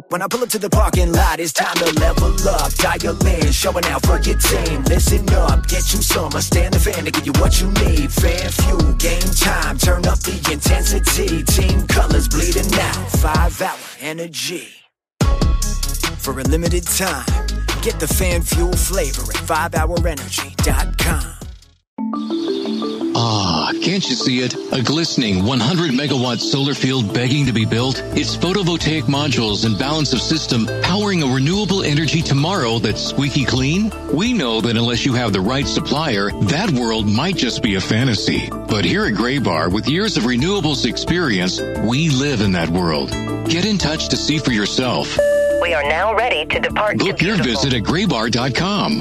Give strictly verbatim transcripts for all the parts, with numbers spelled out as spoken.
When I pull up to the parking lot, it's time to level up. Dial in, showing out for your team. Listen up, get you some. I stand the fan to give you what you need. Fan fuel, game time, turn up the intensity. Team colors bleeding out, five hour energy. For a limited time, get the fan fuel flavor at five hour energy dot com. Ah, can't you see it? A glistening one hundred megawatt solar field begging to be built? Its photovoltaic modules and balance of system powering a renewable energy tomorrow that's squeaky clean? We know that unless you have the right supplier, that world might just be a fantasy. But here at Graybar, with years of renewables experience, we live in that world. Get in touch to see for yourself. We are now ready to depart. Book your visit at graybar dot com.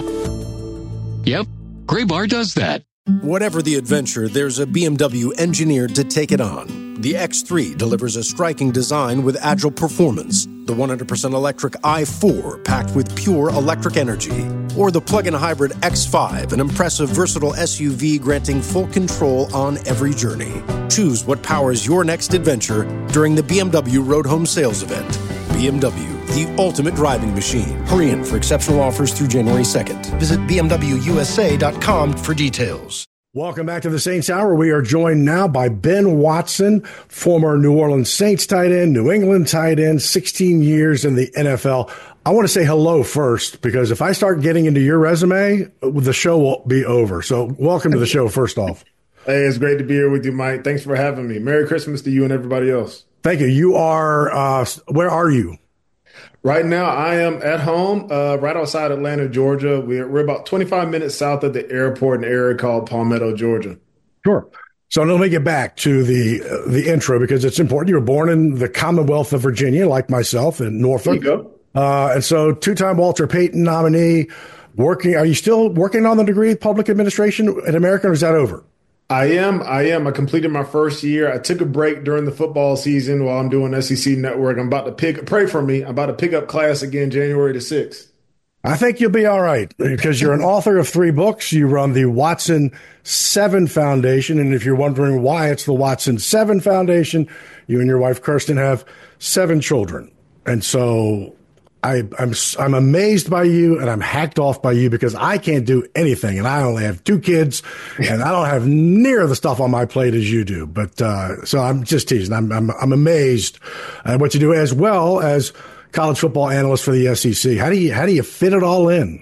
Yep, Graybar does that. Whatever the adventure, there's a B M W engineered to take it on. The X three delivers a striking design with agile performance. The one hundred percent electric i four packed with pure electric energy. Or the plug-in hybrid X five, an impressive versatile S U V granting full control on every journey. Choose what powers your next adventure during the B M W Road Home Sales Event. B M W, the ultimate driving machine. Hurry in for exceptional offers through January second. Visit b m w u s a dot com for details. Welcome back to the Saints Hour. We are joined now by Ben Watson, former New Orleans Saints tight end, New England tight end, sixteen years in the N F L. I want to say hello first, because if I start getting into your resume, the show will be over. So welcome to the show, first off. Hey, it's great to be here with you, Mike. Thanks for having me. Merry Christmas to you and everybody else. Thank you. You are, uh, where are you? Right now, I am at home, uh, right outside Atlanta, Georgia. We're, we're about twenty-five minutes south of the airport in an area called Palmetto, Georgia. Sure. So let me get back to the uh, the intro, because it's important. You were born in the Commonwealth of Virginia, like myself, in Norfolk. There you go. Uh, and so two-time Walter Payton nominee. Working? Are you still working on the degree of public administration at American, or is that over? I am. I am. I completed my first year. I took a break during the football season while I'm doing S E C Network. I'm about to pick, pray for me. I'm about to pick up class again January the sixth. I think you'll be all right, because you're an author of three books. You run the Watson Seven Foundation. And if you're wondering why it's the Watson Seven Foundation, you and your wife, Kirsten, have seven children. And so I, I'm I'm amazed by you, and I'm hacked off by you, because I can't do anything, and I only have two kids, and I don't have near the stuff on my plate as you do. But uh, so I'm just teasing. I'm I'm, I'm amazed at what you do, as well as college football analyst for the S E C. How do you how do you fit it all in?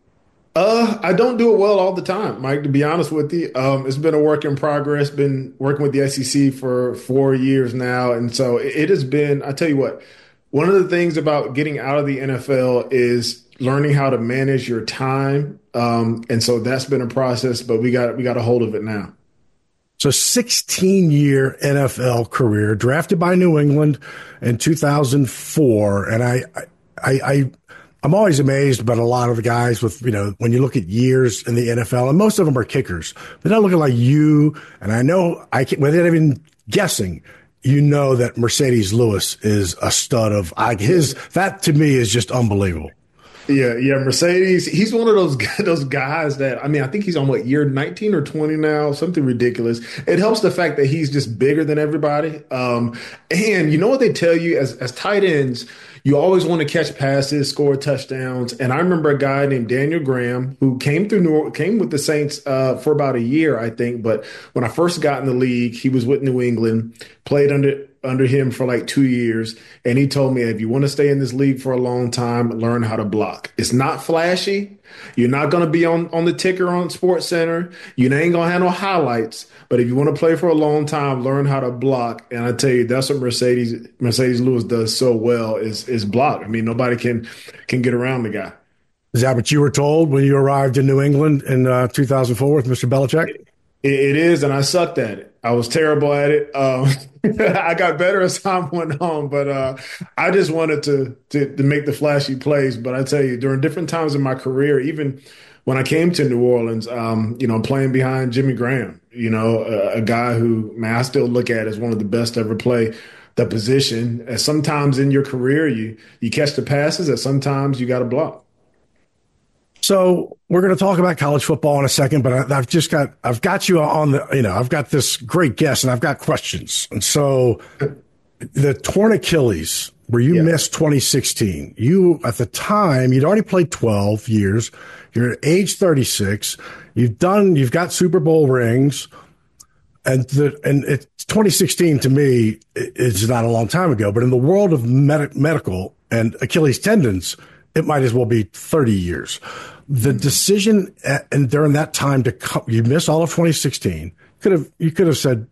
Uh, I don't do it well all the time, Mike, to be honest with you. Um, it's been a work in progress. Been working with the S E C for four years now, and so it, it has been. I tell you what. One of the things about getting out of the N F L is learning how to manage your time. Um, and so that's been a process, but we got we got a hold of it now. So sixteen-year N F L career, drafted by New England in two thousand four. And I, I, I, I'm always amazed about a lot of the guys with, you know, when you look at years in the N F L, and most of them are kickers. They're not looking like you. And I know, I can, without even guessing, you know that Mercedes Lewis is a stud of I, his. That to me is just unbelievable. Yeah, yeah, Mercedes. He's one of those those guys that, I mean, I think he's on what, year nineteen or twenty now, something ridiculous. It helps the fact that he's just bigger than everybody. Um, and you know what they tell you as as tight ends, you always want to catch passes, score touchdowns. And I remember a guy named Daniel Graham who came through New, came with the Saints uh, for about a year, I think. But when I first got in the league, he was with New England, played under under him for like two years. And he told me, if you want to stay in this league for a long time, learn how to block. It's not flashy. You're not going to be on, on the ticker on Sports Center. You ain't going to have no highlights. But if you want to play for a long time, learn how to block. And I tell you, that's what Mercedes Mercedes Lewis does so well is is block. I mean, nobody can can get around the guy. Is that what you were told when you arrived in New England in uh, two thousand four with Mister Belichick? It, it is, and I sucked at it. I was terrible at it. Um, I got better as time went on, but uh, I just wanted to, to to make the flashy plays. But I tell you, during different times in my career, even when I came to New Orleans, um, you know, playing behind Jimmy Graham, you know, a, a guy who, man, I still look at as one of the best to ever play the position. And sometimes in your career, you you catch the passes, and sometimes you got to block. So we're going to talk about college football in a second, but I, I've just got, I've got you on the, you know, I've got this great guest and I've got questions. And so the torn Achilles where you Yeah. missed twenty sixteen. You, at the time, you'd already played twelve years. You're at age thirty-six. You've done, you've got Super Bowl rings. And the, and it's twenty sixteen to me is not a long time ago, but in the world of med- medical and Achilles tendons, it might as well be thirty years. The decision at, and during that time to come, you miss all of twenty sixteen. Could have, you could have said,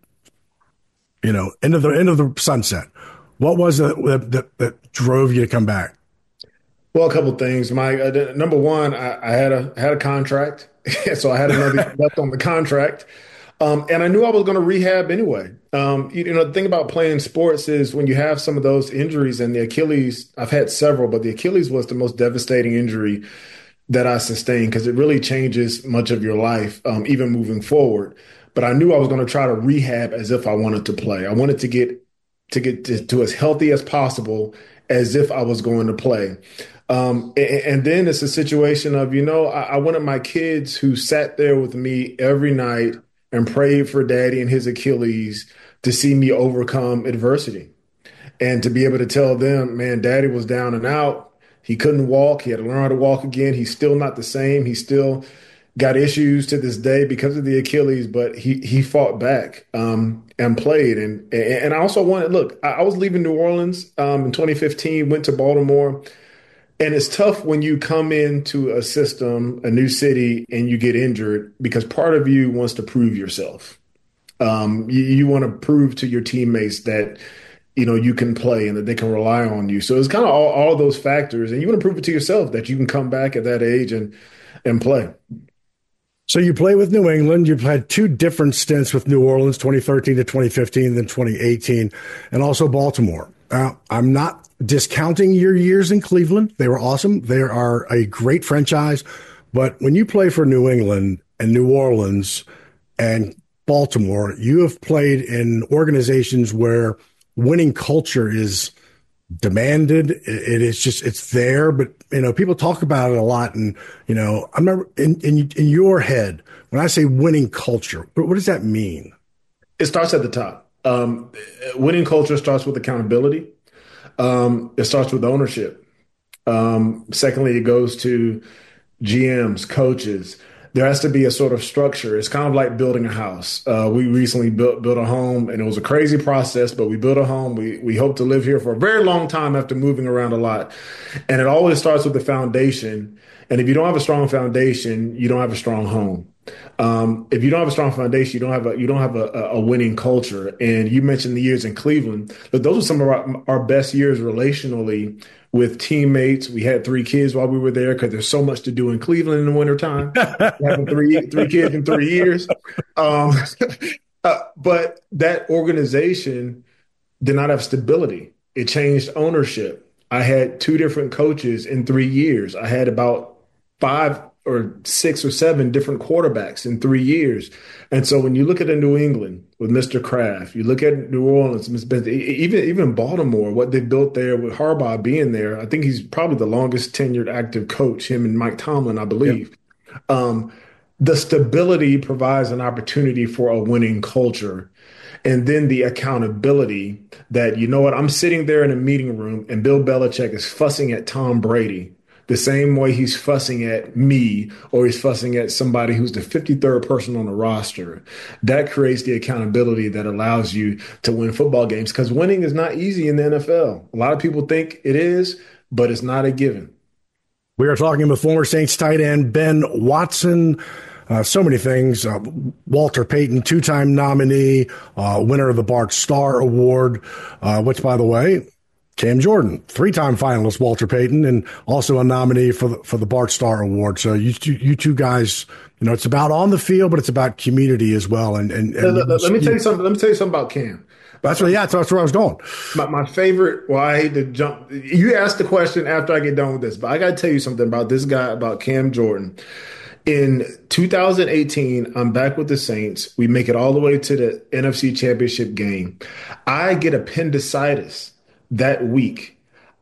you know, end of the, end of the sunset. What was it that, that, that drove you to come back? Well, a couple of things, Mike. Uh, number one, I, I had a had a contract, so I had another left on the contract, um, and I knew I was going to rehab anyway. Um, you, you know, the thing about playing sports is when you have some of those injuries, and the Achilles, I've had several, but the Achilles was the most devastating injury that I sustained because it really changes much of your life, um, even moving forward. But I knew I was going to try to rehab as if I wanted to play. I wanted to get to get to, to as healthy as possible as if I was going to play. Um, and, and then it's a situation of, you know, I, I wanted my kids who sat there with me every night and prayed for daddy and his Achilles to see me overcome adversity and to be able to tell them, man, daddy was down and out. He couldn't walk. He had to learn how to walk again. He's still not the same. He's still got issues to this day because of the Achilles, but he he fought back um, and played. And and I also wanted, look, I, I was leaving New Orleans um, in twenty fifteen, went to Baltimore. And it's tough when you come into a system, a new city, and you get injured because part of you wants to prove yourself. Um, you, you want to prove to your teammates that, you know, you can play and that they can rely on you. So it's kind of all, all those factors. And you want to prove it to yourself that you can come back at that age and and play. So you play with New England. You've had two different stints with New Orleans, twenty thirteen to twenty fifteen, then twenty eighteen, and also Baltimore. Uh, I'm not discounting your years in Cleveland. They were awesome. They are a great franchise. But when you play for New England and New Orleans and Baltimore, you have played in organizations where winning culture is demanded. It is just, it's there, but you know, people talk about it a lot. And, you know, I remember in, in, in your head, when I say winning culture, what does that mean? It starts at the top. Um, winning culture starts with accountability. Um, it starts with ownership. Um, secondly, it goes to G Ms, coaches. There has to be a sort of structure. It's kind of like building a house. Uh, we recently built built a home, and it was a crazy process, but we built a home. We we hope to live here for a very long time after moving around a lot. And it always starts with the foundation. And if you don't have a strong foundation, you don't have a strong home. Um, if you don't have a strong foundation, you don't have a you don't have a, a winning culture. And you mentioned the years in Cleveland, but those are some of our, our best years relationally with teammates. We had three kids while we were there because there's so much to do in Cleveland in the wintertime. Having three three kids in three years. Um, uh, but that organization did not have stability. It changed ownership. I had two different coaches in three years. I had about five or six or seven different quarterbacks in three years. And so when you look at a New England with Mister Kraft, you look at New Orleans, even, even Baltimore, what they built there with Harbaugh being there, I think he's probably the longest tenured active coach, him and Mike Tomlin, I believe. Yep. Um, the stability provides an opportunity for a winning culture. And then the accountability that, you know what, I'm sitting there in a meeting room and Bill Belichick is fussing at Tom Brady the same way he's fussing at me or he's fussing at somebody who's the fifty-third person on the roster. That creates the accountability that allows you to win football games because winning is not easy in the N F L. A lot of people think it is, but it's not a given. We are talking with former Saints tight end Ben Watson. Uh, so many things. Uh, Walter Payton, two-time nominee, uh, winner of the Bart Starr Award, uh, which, by the way, Cam Jordan, three-time finalist Walter Payton, and also a nominee for the, for the Bart Starr Award. So you two, you two guys, you know, it's about on the field, but it's about community as well. And, and, and let, let, let me tell you something. Let me tell you something about Cam. That's what, yeah, that's where I was going. My, my favorite. Well, I hate to jump. You asked the question after I get done with this, but I got to tell you something about this guy, about Cam Jordan. In two thousand eighteen, I'm back with the Saints. We make it all the way to the N F C Championship game. I get appendicitis that week.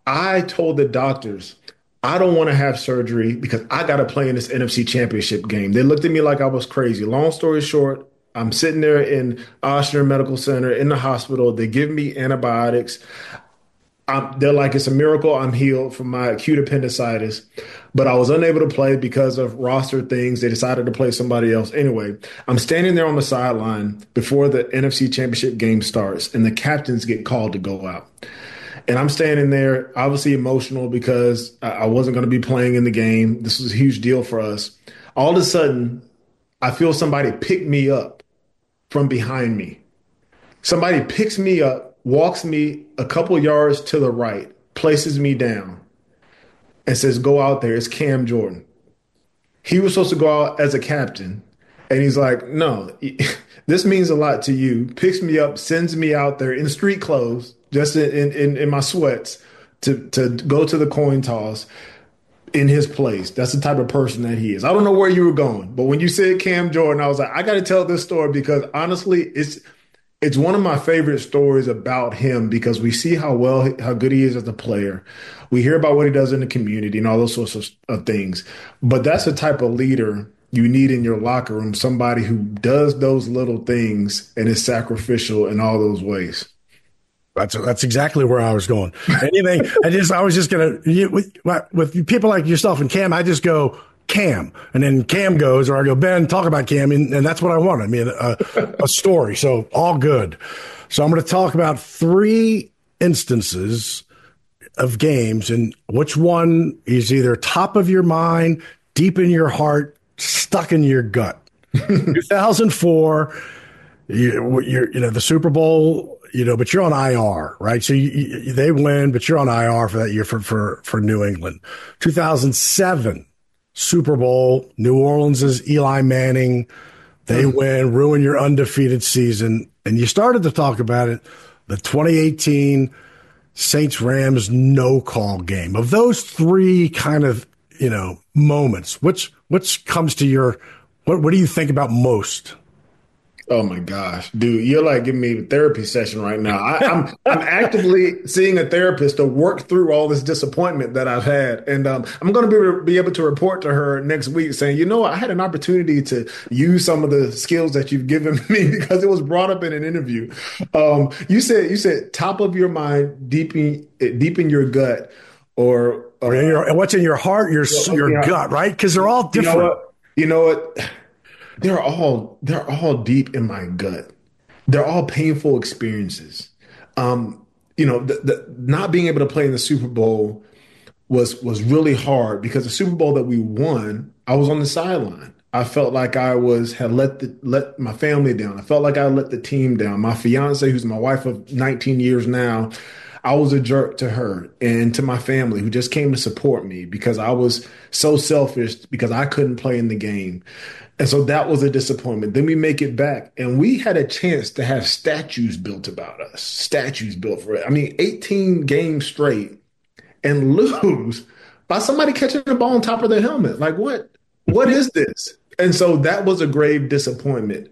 I told the doctors, I don't want to have surgery because I got to play in this N F C Championship game. They looked at me like I was crazy. Long story short, I'm sitting there in Ochsner Medical Center in the hospital. They give me antibiotics. I'm, they're like, it's a miracle I'm healed from my acute appendicitis, but I was unable to play because of roster things. They decided to play somebody else. Anyway, I'm standing there on the sideline before the N F C Championship game starts, and the captains get called to go out. And I'm standing there, obviously emotional because I wasn't going to be playing in the game. This was a huge deal for us. All of a sudden, I feel somebody pick me up from behind me. Somebody picks me up, walks me a couple yards to the right, places me down, and says, go out there. It's Cam Jordan. He was supposed to go out as a captain. And he's like, no, this means a lot to you. Picks me up, sends me out there in street clothes, just in, in, in my sweats, to, to go to the coin toss in his place. That's the type of person that he is. I don't know where you were going, but when you said Cam Jordan, I was like, I got to tell this story because honestly, it's It's one of my favorite stories about him because we see how well, how good he is as a player. We hear about what he does in the community and all those sorts of, of things. But that's the type of leader you need in your locker room, somebody who does those little things and is sacrificial in all those ways. That's that's exactly where I was going. Anything, I just I was just gonna with, with people like yourself and Cam, I just go Cam, and then Cam goes, or I go, Ben, talk about Cam, and, and that's what I want. I mean, a, a story. So all good. So I'm going to talk about three instances of games, and which one is either top of your mind, deep in your heart, stuck in your gut. two thousand four, you, you're, you know, the Super Bowl, you know, but you're on I R, right? So you, you, they win, but you're on I R for that year for for for New England. two thousand seven. Super Bowl, New Orleans is Eli Manning. They mm. win, ruin your undefeated season. And you started to talk about it, the twenty eighteen Saints-Rams no-call game. Of those three kind of, you know, moments, which which comes to your, what, what do you think about most? Oh my gosh, dude, you're like giving me a therapy session right now. I, I'm I'm actively seeing a therapist to work through all this disappointment that I've had, and um, I'm going to be be able to report to her next week saying, you know what, I had an opportunity to use some of the skills that you've given me because it was brought up in an interview. Um, you said you said top of your mind, deep in deep in your gut, or, or in your, what's in your heart, your your yeah. gut, right? Because they're all different. You know what? You know what? They're all they're all deep in my gut. They're all painful experiences. Um, you know, the, the, not being able to play in the Super Bowl was was really hard because the Super Bowl that we won, I was on the sideline. I felt like I was had let the, let my family down. I felt like I let the team down. My fiance, who's my wife of nineteen years now, I was a jerk to her and to my family who just came to support me because I was so selfish because I couldn't play in the game. And so that was a disappointment. Then we make it back, and we had a chance to have statues built about us, statues built for it. I mean, eighteen games straight and lose by somebody catching the ball on top of their helmet. Like, what? What is this? And so that was a grave disappointment.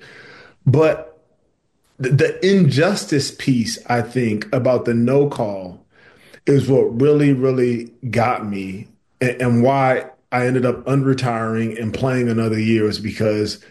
But the, the injustice piece, I think, about the no call is what really, really got me, and, and why I ended up unretiring and playing another year is because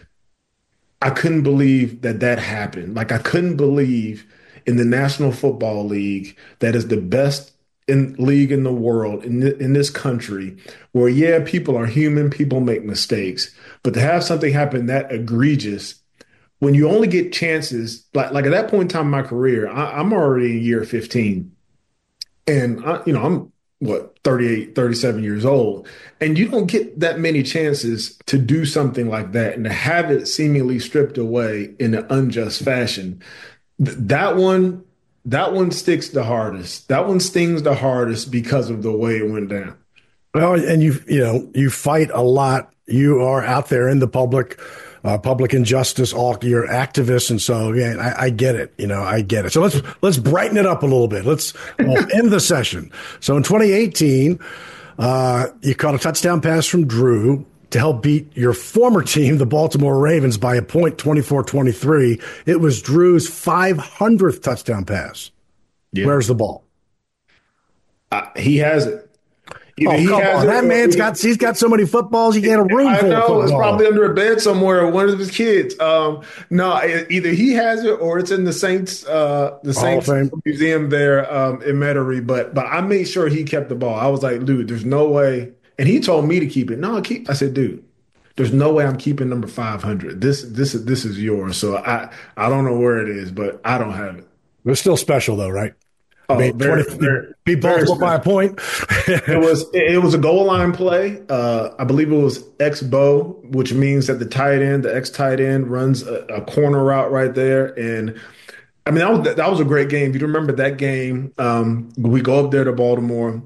I couldn't believe that that happened. Like, I couldn't believe in the National Football League, that is the best in league in the world, in, th- in this country, where, yeah, people are human, people make mistakes, but to have something happen that egregious when you only get chances, like, like at that point in time in my career, I, I'm already in year fifteen. And, I, you know, I'm, what, thirty-eight, thirty-seven years old. And you don't get that many chances to do something like that and to have it seemingly stripped away in an unjust fashion. Th- that one, that one sticks the hardest. That one stings the hardest because of the way it went down. Well, and you, you know, you fight a lot. You are out there in the public, uh, public injustice, all you're activists. And so, yeah, I, I get it. You know, I get it. So let's, let's brighten it up a little bit. Let's we'll end the session. So in twenty eighteen, uh, you caught a touchdown pass from Drew to help beat your former team, the Baltimore Ravens, by a point, twenty-four twenty-three. It was Drew's five hundredth touchdown pass. Yeah. Where's the ball? Uh, he has it. Either oh, he come has on. it That or man's either- got, he's got so many footballs, he can't have a room I full of know football. it's probably under a bed somewhere. Or one of his kids. Um, no, e- either he has it or it's in the Saints, uh, the Hall of Saints Fame. museum there um, in Metairie. But but I made sure he kept the ball. I was like, dude, there's no way. And he told me to keep it. No, keep. I said, dude, there's no way I'm keeping number five hundred. This this is this is yours. So I I don't know where it is, but I don't have it. It was still special, though, right? Oh, I mean, very, twenty, very, beat very Baltimore by a point. It was it was a goal line play. Uh, I believe it was X bow, which means that the tight end, the X tight end, runs a, a corner route right there. And I mean that was that was a great game. If you remember that game, um, we go up there to Baltimore,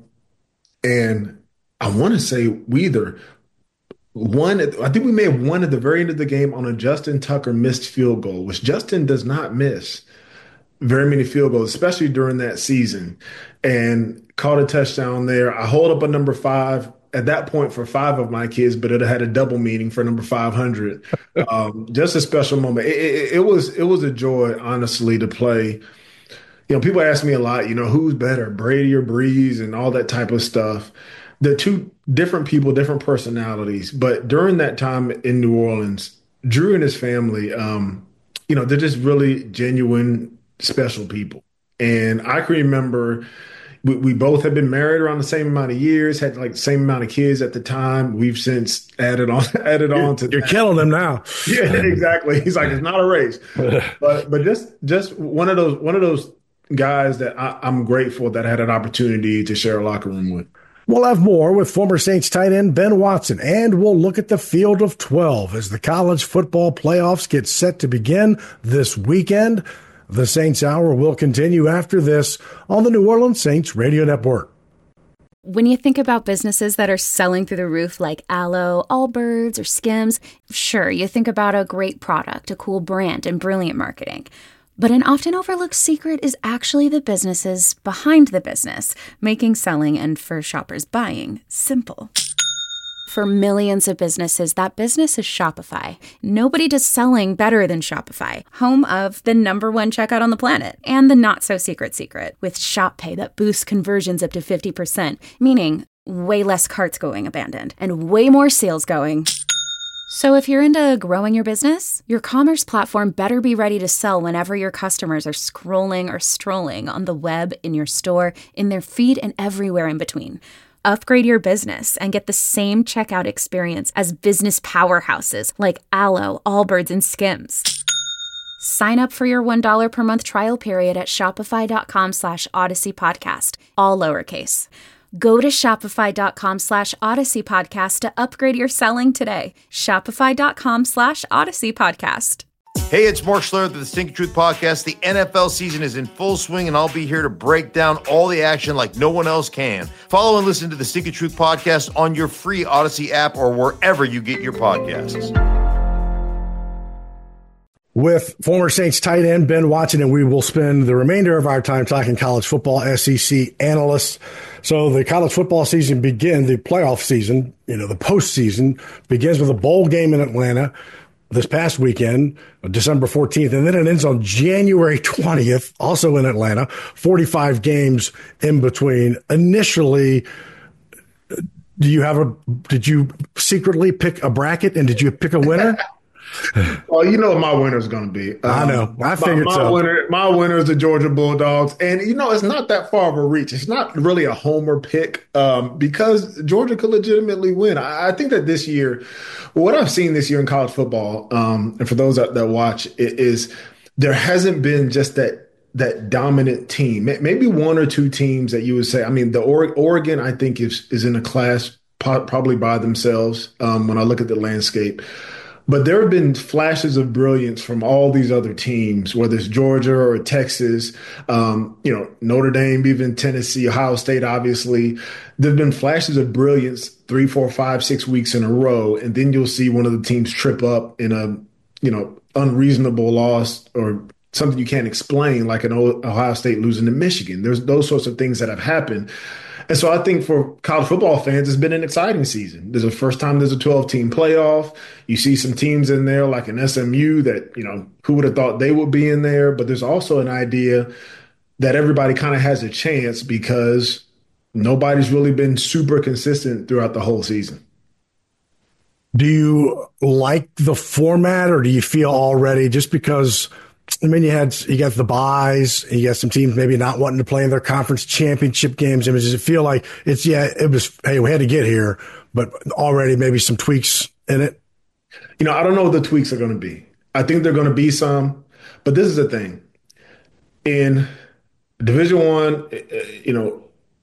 and I want to say we either won. I think we may have won at the very end of the game on a Justin Tucker missed field goal, which Justin does not miss very many field goals, especially during that season, and caught a touchdown there. I hold up a number five at that point for five of my kids, but it had a double meaning for number five hundred. Um, just a special moment. It, it, it was it was a joy, honestly, to play. You know, people ask me a lot, you know, who's better, Brady or Breeze, and all that type of stuff. They're two different people, different personalities. But during that time in New Orleans, Drew and his family, um, you know, they're just really genuine, special people. And I can remember we, we both had been married around the same amount of years, had like the same amount of kids at the time. We've since added on added you're, on to You're that. killing them now. Yeah, exactly. He's like, it's not a race. But but just just one of those one of those guys that I, I'm grateful that I had an opportunity to share a locker room with. We'll have more with former Saints tight end Ben Watson, and we'll look at the field of twelve as the college football playoffs get set to begin this weekend. The Saints Hour will continue after this on the New Orleans Saints Radio Network. When you think about businesses that are selling through the roof like Aloe, Allbirds, or Skims, sure, you think about a great product, a cool brand, and brilliant marketing. But an often overlooked secret is actually the businesses behind the business, making selling and for shoppers buying simple. For millions of businesses, that business is Shopify. Nobody does selling better than Shopify, home of the number one checkout on the planet and the not-so-secret secret with Shop Pay that boosts conversions up to fifty percent, meaning way less carts going abandoned and way more sales going. So if you're into growing your business, your commerce platform better be ready to sell whenever your customers are scrolling or strolling on the web, in your store, in their feed, and everywhere in between. Upgrade your business and get the same checkout experience as business powerhouses like Aloe, Allbirds, and Skims. Sign up for your one dollar per month trial period at shopify.com slash Odyssey Podcast, all lowercase. Go to shopify.com slash Odyssey Podcast to upgrade your selling today. Shopify.com slash Odyssey Podcast. Hey, it's Mark Schlereth of the Stinking Truth Podcast. The N F L season is in full swing, and I'll be here to break down all the action like no one else can. Follow and listen to the Stinking Truth Podcast on your free Odyssey app or wherever you get your podcasts. With former Saints tight end Ben Watson, and we will spend the remainder of our time talking college football, S E C analysts. So the college football season begins, the playoff season, you know, the postseason begins with a bowl game in Atlanta this past weekend, December fourteenth, and then it ends on January twentieth, also in Atlanta, forty-five games in between. Initially, do you have a, did you secretly pick a bracket, and did you pick a winner? Well, you know what my winner is going to be. Um, I know. I figured my, my so. Winner, my winner is the Georgia Bulldogs. And, you know, it's not that far of a reach. It's not really a homer pick um, because Georgia could legitimately win. I, I think that this year, what I've seen this year in college football, um, and for those that, that watch, it is there hasn't been just that that dominant team. Maybe one or two teams that you would say. I mean, the Oregon, I think, is, is in a class probably by themselves um, when I look at the landscape. But there have been flashes of brilliance from all these other teams, whether it's Georgia or Texas, um, you know, Notre Dame, even Tennessee, Ohio State, obviously. There have been flashes of brilliance three, four, five, six weeks in a row. And then you'll see one of the teams trip up in a, you know, unreasonable loss or something you can't explain, like an Ohio State losing to Michigan. There's those sorts of things that have happened. And so I think for college football fans, it's been an exciting season. There's a first time there's a twelve-team playoff. You see some teams in there like an S M U that, you know, who would have thought they would be in there? But there's also an idea that everybody kind of has a chance because nobody's really been super consistent throughout the whole season. Do you like the format, or do you feel already just because, I mean, you had, you got the buys, you got some teams maybe not wanting to play in their conference championship games. I mean, does it feel like it's, yeah, it was, hey, we had to get here, but already maybe some tweaks in it? You know, I don't know what the tweaks are going to be. I think they're going to be some, but this is the thing. In Division One, you know,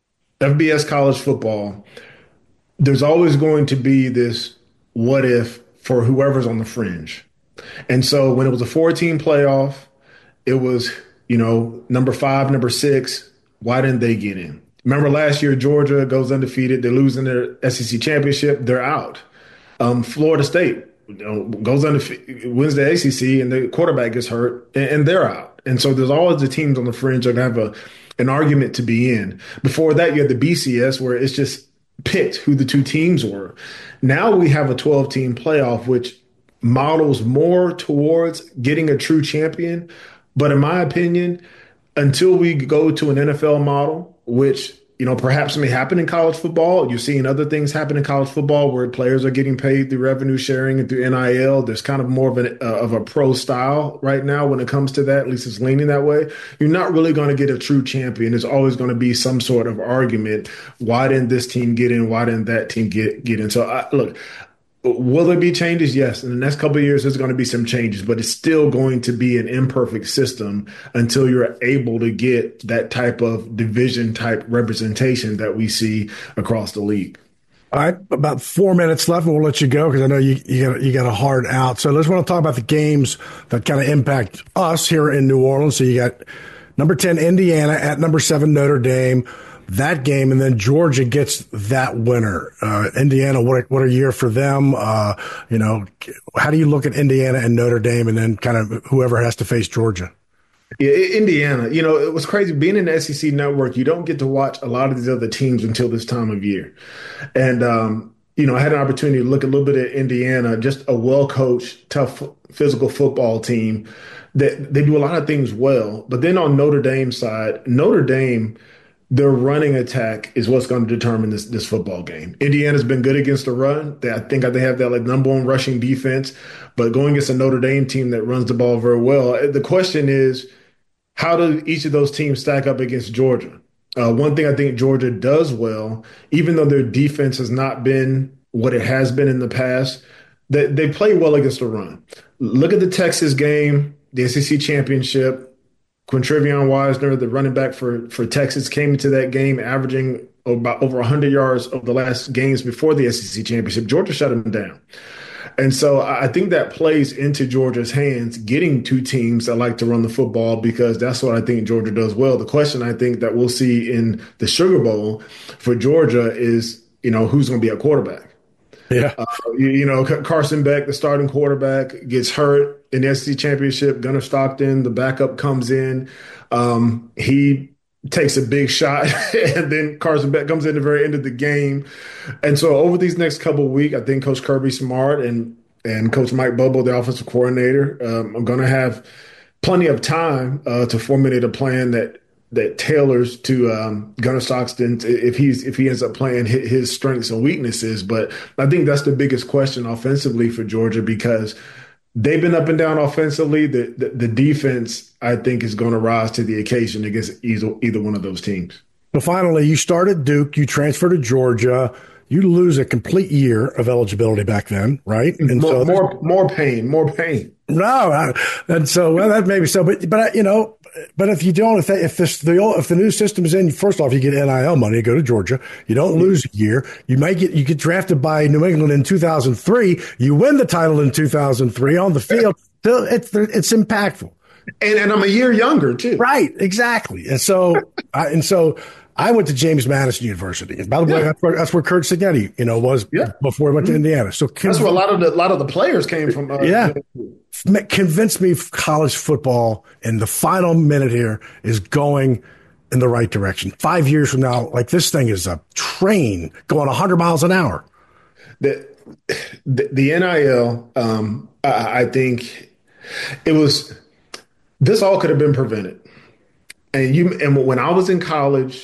F B S college football, there's always going to be this what if for whoever's on the fringe. And so when it was a four-team playoff, it was, you know, number five, number six, why didn't they get in? Remember last year, Georgia goes undefeated. They lose in their S E C championship. They're out. Um, Florida State, you know, goes undefeated, wins the A C C, and the quarterback gets hurt, and, and they're out. And so there's always the teams on the fringe that have a, an argument to be in. Before that, you had the B C S where it's just picked who the two teams were. Now we have a twelve-team playoff, which models more towards getting a true champion. But in my opinion, until we go to an N F L model, which, you know, perhaps may happen in college football, you're seeing other things happen in college football where players are getting paid through revenue sharing and through N I L. There's kind of more of, an, uh, of a pro style right now when it comes to that. At least it's leaning that way. You're not really going to get a true champion. There's always going to be some sort of argument. Why didn't this team get in? Why didn't that team get, get in? So, I, look, will there be changes? Yes. In the next couple of years, there's going to be some changes, but it's still going to be an imperfect system until you're able to get that type of division type representation that we see across the league. All right, about four minutes left, and we'll let you go because I know you you got, you got a hard out. So let's want to talk about the games that kind of impact us here in New Orleans. So you got number ten, Indiana, at number seven, Notre Dame. That game, and then Georgia gets that winner. Uh, Indiana, what a, what a year for them. Uh, you know, how do you look at Indiana and Notre Dame, and then kind of whoever has to face Georgia? Yeah, Indiana, you know, it was crazy. Being in the S E C network, you don't get to watch a lot of these other teams until this time of year. And, um, you know, I had an opportunity to look a little bit at Indiana, just a well-coached, tough physical football team that they do a lot of things well. But then on Notre Dame's side, Notre Dame – their running attack is what's going to determine this this football game. Indiana's been good against the run. They, I think they have that like number one rushing defense, but going against a Notre Dame team that runs the ball very well. The question is, how do each of those teams stack up against Georgia? Uh, one thing I think Georgia does well, even though their defense has not been what it has been in the past, they, they play well against the run. Look at the Texas game, the S E C championship. Quintrivion Wisner, the running back for, for Texas, came into that game averaging about over one hundred yards over the last games before the S E C championship. Georgia shut him down. And so I think that plays into Georgia's hands, getting two teams that like to run the football, because that's what I think Georgia does well. The question I think that we'll see in the Sugar Bowl for Georgia is, you know, who's going to be a quarterback. Yeah. Uh, you, you know, Carson Beck, the starting quarterback, gets hurt in the S E C championship. Gunnar Stockton, the backup, comes in. Um, he takes a big shot, and then Carson Beck comes in at the very end of the game. And so over these next couple of weeks, I think Coach Kirby Smart and and Coach Mike Bobo, the offensive coordinator, um, are going to have plenty of time uh, to formulate a plan that that tailors to um, Gunnar Stockton if he's if he ends up playing his strengths and weaknesses. But I think that's the biggest question offensively for Georgia, because they've been up and down offensively. The the, the defense, I think, is going to rise to the occasion against either either one of those teams. So finally, you started Duke, you transferred to Georgia. You lose a complete year of eligibility back then, right? And more, so more, more pain, more pain. No, I, and so well, that maybe so, but but you know, but if you don't, if they, if this the old, if the new system is in, first off, you get N I L money, you go to Georgia, you don't lose a year, you might get you get drafted by New England in two thousand three, you win the title in two thousand three on the field, it's it's impactful, and and I'm a year younger too, right? Exactly, and so I, and so. I went to James Madison University. And by the way, yeah. that's, where, that's where Kurt Signetti, you know, was yeah. before he went to Indiana. So that's where a lot of the a lot of the players came from. Uh, yeah, convinced me college football in the final minute here is going in the right direction. Five years from now, like this thing is a train going one hundred miles an hour. The the, the N I L, um, I, I think it was. This all could have been prevented, and you and when I was in college.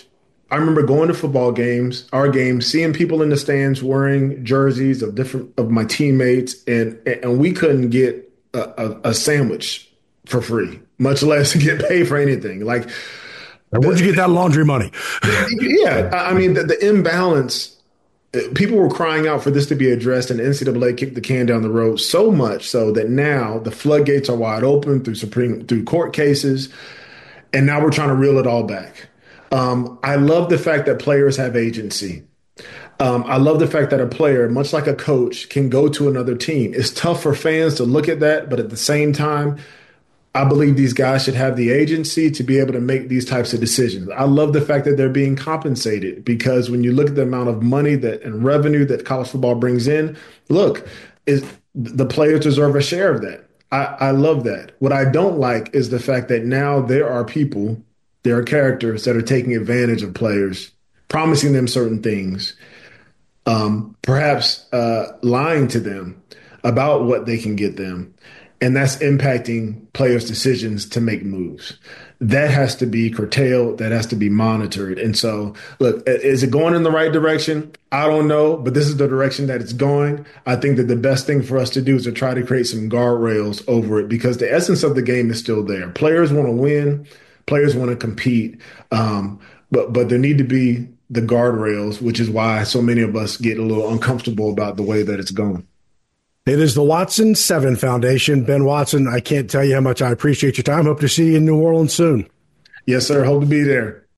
I remember going to football games, our games, seeing people in the stands wearing jerseys of different of my teammates, and and we couldn't get a, a, a sandwich for free, much less get paid for anything. Like, and where'd you get that laundry money? Yeah, I mean the, the imbalance. People were crying out for this to be addressed, and the N C double A kicked the can down the road so much so that now the floodgates are wide open through Supreme through court cases, and now we're trying to reel it all back. Um, I love the fact that players have agency. Um, I love the fact that a player, much like a coach, can go to another team. It's tough for fans to look at that, but at the same time, I believe these guys should have the agency to be able to make these types of decisions. I love the fact that they're being compensated, because when you look at the amount of money that and revenue that college football brings in, look, is the players deserve a share of that. I, I love that. What I don't like is the fact that now there are people, there are characters that are taking advantage of players, promising them certain things, um, perhaps uh, lying to them about what they can get them. And that's impacting players' decisions to make moves. That has to be curtailed. That has to be monitored. And so, look, is it going in the right direction? I don't know, but this is the direction that it's going. I think that the best thing for us to do is to try to create some guardrails over it, because the essence of the game is still there. Players want to win. Players want to compete. Um, but but there need to be the guardrails, which is why so many of us get a little uncomfortable about the way that it's going. It is the Watson seven Foundation. Ben Watson, I can't tell you how much I appreciate your time. Hope to see you in New Orleans soon. Yes, sir. Hope to be there.